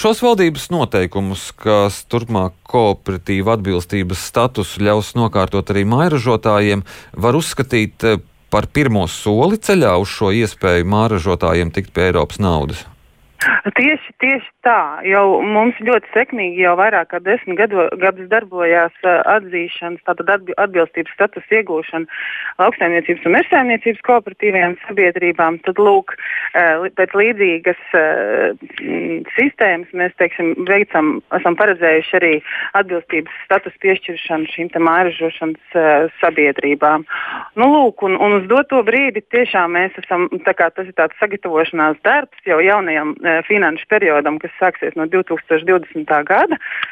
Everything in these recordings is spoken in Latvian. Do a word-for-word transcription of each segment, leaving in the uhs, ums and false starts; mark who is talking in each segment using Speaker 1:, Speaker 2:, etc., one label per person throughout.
Speaker 1: Šos valdības noteikumus, kas turpmāk kooperatīva atbilstības statusu ļaus nokārtot arī mājražotājiem, var uzskatīt par pirmo soli ceļā uz šo iespēju mājražotājiem tikt pie Eiropas naudas?
Speaker 2: Tieši, tieši tā. Jau mums ļoti sekmīgi jau vairāk kā desmit gadu, gadus darbojās uh, atzīšanas, tātad atbilstības status iegūšana lauksaimniecības un mežsaimniecības kooperatīvajām sabiedrībām. Tad, lūk, uh, pēc līdzīgas uh, sistēmas mēs, teiksim, veicam, esam paredzējuši arī atbilstības status piešķiršanu šīm te mājražošanas uh, sabiedrībām. Nu, lūk, un, un uz doto brīdi tiešām mēs esam, tā kā tas ir tāds sagatavošanās darbs jau jaunajam finanšu periodam, kas sāksies no divi tūkstoši divdesmitā gada.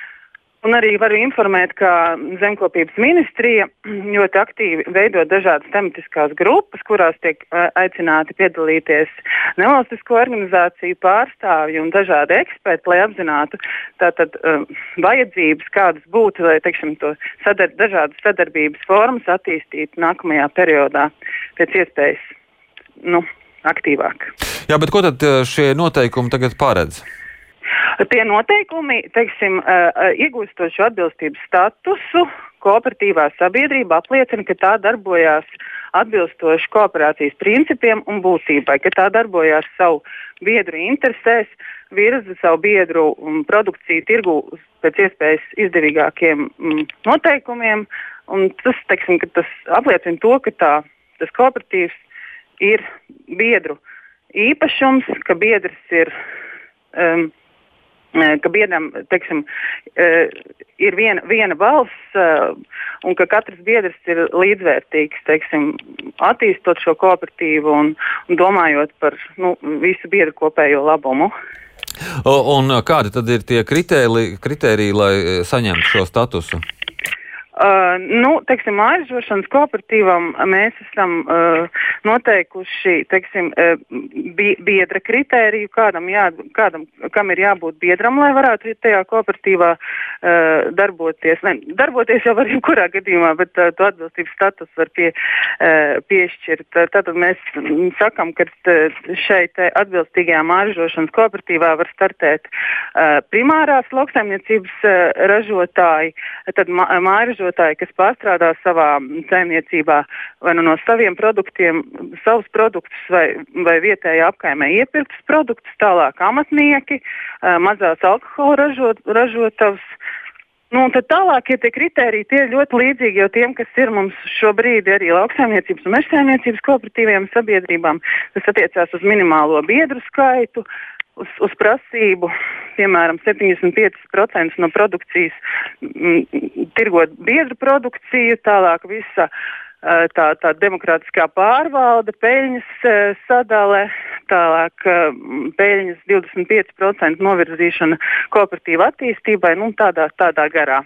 Speaker 2: Un arī varu informēt, ka Zemkopības ministrija ļoti aktīvi veido dažādas tematiskās grupas, kurās tiek aicināti piedalīties nevalstisko organizāciju pārstāvji un dažādi eksperti, lai apzinātu tātad um, vajadzības, kādas būtu, lai, teiksim, to sadar, dažādas sadarbības formas attīstītu nākamajā periodā pēc iespējas, nu, aktīvāk.
Speaker 1: Jā, bet ko tad šie noteikumi tagad paredz?
Speaker 2: Tie noteikumi, teiksim, iegūstoši atbilstības statusu, kooperatīvā sabiedrība apliecina, ka tā darbojās atbilstoši kooperācijas principiem un būtībai, ka tā darbojās savu biedru interesēs, virza savu biedru produkciju tirgu pēc iespējas izdevīgākiem noteikumiem, un tas, teiksim, ka tas apliecina to, ka tā, tas kooperatīvs ir biedru īpašums, ka biedrs ir, um, ka biedram, teiksim, uh, ir viena, viena balss, uh, un ka katrs biedrs ir līdzvērtīgs, teiksim, attīstot šo kooperatīvu un, un domājot par, nu, visu biedru kopējo labumu.
Speaker 1: Un kādi tad ir tie kritēri, kritēriji, lai saņemtu šo statusu?
Speaker 2: Uh, nu, teiksim, mājražošanas kooperatīvam mēs esam uh, noteikuši, teiksim, uh, biedra kritēriju, kādam, jā, kādam, kam ir jābūt biedram, lai varētu tajā kooperatīvā uh, darboties. Ne, darboties jau var jebkurā gadījumā, bet uh, to atbilstības status var pie, uh, piešķirt. Tātad mēs sakam, ka šai te atbilstīgajā mājražošanas kooperatīvā var startēt uh, primārās lauksaimniecības uh, ražotāji, tad mājražotāji, kas pārstrādā savā saimniecībā vai nu no saviem produktiem, savus produktus vai, vai vietējā apkaimē iepirktus produktus, tālāk amatnieki, mazās alkohola ražot, ražotavas. Nu, un tad tālākie tie kritēriji, tie ir ļoti līdzīgi jau tiem, kas ir mums šobrīd arī lauksaimniecības un mežsaimniecības kooperatīvajām sabiedrībām. Tas attiecās uz minimālo biedru skaitu, Uz, uz prasību, piemēram, septiņdesmit pieci procenti no produkcijas m, tirgot biedru produkciju, tālāk visa tā, tā demokrātiskā pārvalde, peļņas sadale, tālāk peļņas divdesmit pieci procenti novirzīšana kooperatīva attīstībai, nu tādā, tādā garā.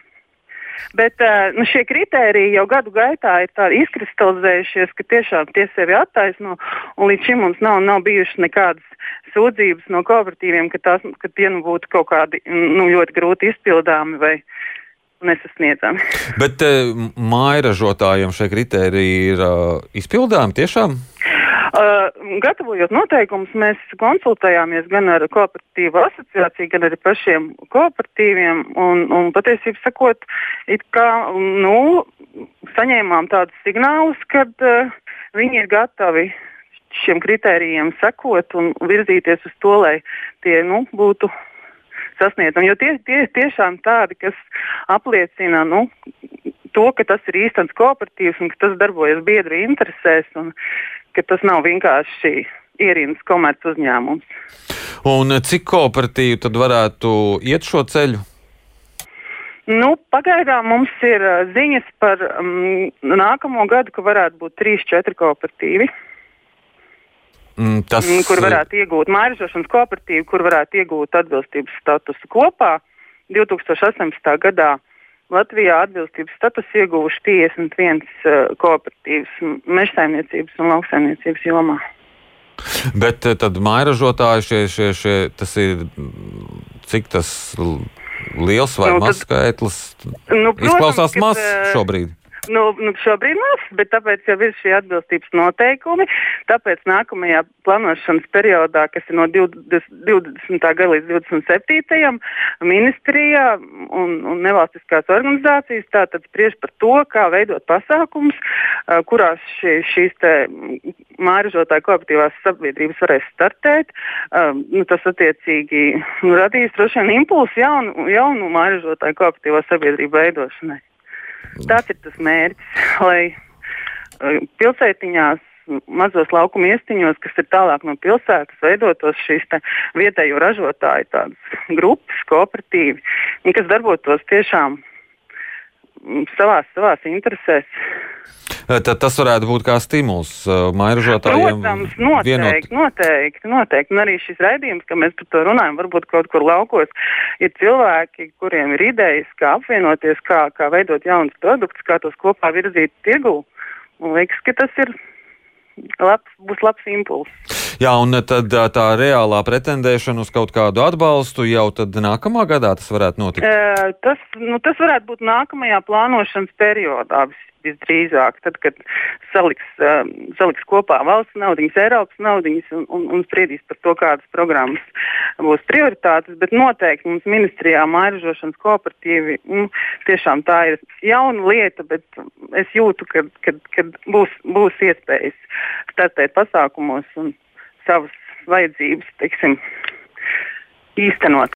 Speaker 2: Bet nu, šie kritēriji jau gadu gaitā ir tā izkristalizējušies, ka tiešām tie sevi attaisno, un līdz šim mums nav, nav bijušas nekādas sūdzības no kooperatīviem, ka, tās, ka tie nu, būtu kaut kādi nu, ļoti grūti izpildāmi vai nesasniedzami.
Speaker 1: Bet mājražotājiem šie kritēriji ir uh, izpildāmi tiešām?
Speaker 2: Uh, gatavojot noteikumus, mēs konsultējāmies gan ar kooperatīvu asociāciju, gan arī pašiem kooperatīviem, un, un patiesībā sakot, it kā, nu, saņēmām tādus signālus, kad uh, viņi ir gatavi šiem kritērijiem sekot un virzīties uz to, lai tie, nu, būtu sasniedzami. Jo tie, tie tiešām tādi, kas apliecina, nu, to, ka tas ir īstens kooperatīvs un ka tas darbojas biedru interesēs un ka tas nav vienkārši ierīnas komerc uzņēmums.
Speaker 1: Un cik kooperatīvi tad varētu iet šo ceļu?
Speaker 2: Nu, pagaidām mums ir ziņas par um, nākamo gadu, ka varētu būt trīs četri kooperatīvi.
Speaker 1: Mm, tas...
Speaker 2: Kur varētu iegūt mājražošanas kooperatīvu, kur varētu iegūt atbilstības statusu kopā. divi tūkstoši astoņpadsmitā gadā Latvijā atbilstības statusu ieguvuši piecdesmit viens uh, kooperatīvs mežsaimniecības un lauksaimniecības jomā.
Speaker 1: Bet tad mājražotāji šie, šie, šie, tas ir, cik tas liels vai nu, mazs skaitlis?
Speaker 2: Nu,
Speaker 1: izklausās maz šobrīd.
Speaker 2: Nu, nu šobrīd nav, bet tāpēc jau ir šie atbilstības noteikumi. Tāpēc nākamajā plānošanas periodā, kas ir no divdesmitā gada līdz divdesmit septītajam ministrijā un, un nevalstiskās organizācijas tātad spriež par to, kā veidot pasākums, kurās šī, šīs te mājražotāju kooperatīvās sabiedrības varēs startēt. Nu, tas attiecīgi nu, radīs droši vien impulsu jaunu, jaunu mājražotāju kooperatīvo sabiedrību veidošanai. Tāds ir tas mērķis, lai pilsētiņās, mazos laukuma iestiņos, kas ir tālāk no pilsētas, veidotos šīs te vietējo ražotāju tādas grupas, kooperatīvi, kas darbotos tiešām savās, savās interesēs.
Speaker 1: Tad tas varētu būt kā stimuls mājražotājiem?
Speaker 2: Protams, noteikti, vienot... noteikti, noteikti. Un arī šis raidījums, ka mēs par to runājam, varbūt kaut kur laukos, ir cilvēki, kuriem ir idejas, kā apvienoties, kā, kā veidot jaunus produktus, kā tos kopā virzīt tirgū. Un liekas, ka tas ir labs, būs labs impulss.
Speaker 1: Jā, un tad tā reālā pretendēšana uz kaut kādu atbalstu jau tad nākamā gadā tas varētu notikt?
Speaker 2: E, tas, nu, tas varētu būt nākamajā plānošanas periodā visdrīzāk, tad, kad saliks, uh, saliks kopā valsts naudiņas, Eiropas naudiņas un, un, un spriedīs par to, kādas programmas būs prioritātes, bet noteikti mums ministrijā mājražošanas kooperatīvi, nu, tiešām tā ir jauna lieta, bet es jūtu, ka, ka, ka būs, būs iespējas startēt pasākumos un savas vajadzības, teiksim, īstenot.